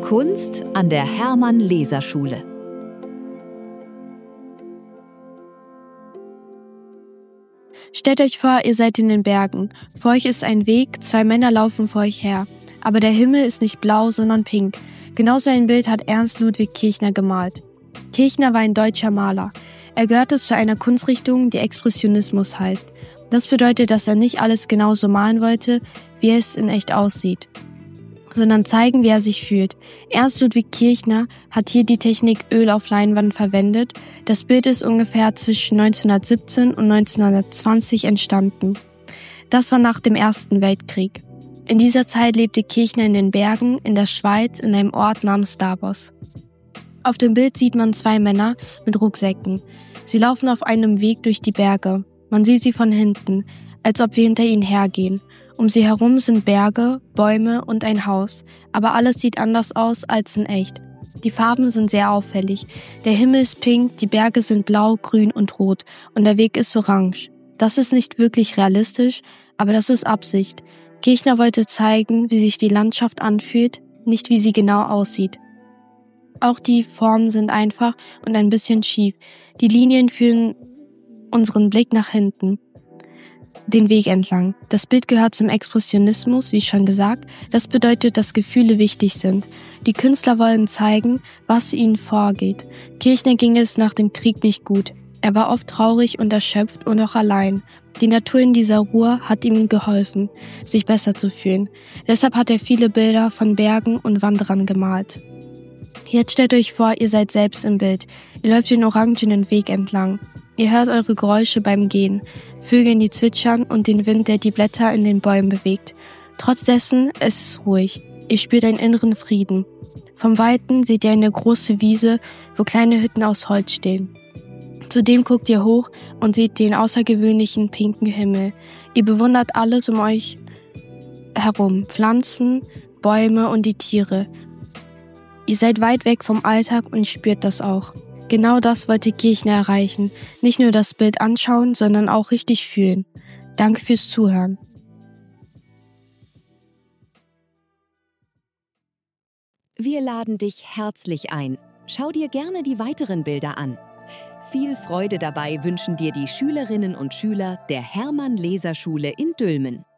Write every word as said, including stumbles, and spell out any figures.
Kunst an der Hermann-Leser-Schule. Stellt euch vor, ihr seid in den Bergen. Vor euch ist ein Weg, zwei Männer laufen vor euch her. Aber der Himmel ist nicht blau, sondern pink. Genauso ein Bild hat Ernst Ludwig Kirchner gemalt. Kirchner war ein deutscher Maler. Er gehörte zu einer Kunstrichtung, die Expressionismus heißt. Das bedeutet, dass er nicht alles genauso malen wollte, wie es in echt aussieht, sondern zeigen, wie er sich fühlt. Ernst Ludwig Kirchner hat hier die Technik Öl auf Leinwand verwendet. Das Bild ist ungefähr zwischen neunzehnhundertsiebzehn und neunzehnhundertzwanzig entstanden. Das war nach dem Ersten Weltkrieg. In dieser Zeit lebte Kirchner in den Bergen, in der Schweiz, in einem Ort namens Davos. Auf dem Bild sieht man zwei Männer mit Rucksäcken. Sie laufen auf einem Weg durch die Berge. Man sieht sie von hinten, als ob wir hinter ihnen hergehen. Um sie herum sind Berge, Bäume und ein Haus, aber alles sieht anders aus als in echt. Die Farben sind sehr auffällig. Der Himmel ist pink, die Berge sind blau, grün und rot und der Weg ist orange. Das ist nicht wirklich realistisch, aber das ist Absicht. Kirchner wollte zeigen, wie sich die Landschaft anfühlt, nicht wie sie genau aussieht. Auch die Formen sind einfach und ein bisschen schief. Die Linien führen unseren Blick nach hinten, den Weg entlang. Das Bild gehört zum Expressionismus, wie schon gesagt. Das bedeutet, dass Gefühle wichtig sind. Die Künstler wollen zeigen, was ihnen vorgeht. Kirchner ging es nach dem Krieg nicht gut. Er war oft traurig und erschöpft und auch allein. Die Natur in dieser Ruhe hat ihm geholfen, sich besser zu fühlen. Deshalb hat er viele Bilder von Bergen und Wanderern gemalt. Jetzt stellt euch vor, ihr seid selbst im Bild. Ihr läuft den orangenen Weg entlang. Ihr hört eure Geräusche beim Gehen, Vögel, die zwitschern und den Wind, der die Blätter in den Bäumen bewegt. Trotz dessen ist es ruhig. Ihr spürt einen inneren Frieden. Vom Weiten seht ihr eine große Wiese, wo kleine Hütten aus Holz stehen. Zudem guckt ihr hoch und seht den außergewöhnlichen pinken Himmel. Ihr bewundert alles um euch herum, Pflanzen, Bäume und die Tiere. Ihr seid weit weg vom Alltag und spürt das auch. Genau das wollte Kirchner erreichen. Nicht nur das Bild anschauen, sondern auch richtig fühlen. Danke fürs Zuhören. Wir laden dich herzlich ein. Schau dir gerne die weiteren Bilder an. Viel Freude dabei wünschen dir die Schülerinnen und Schüler der Hermann-Leser-Schule in Dülmen.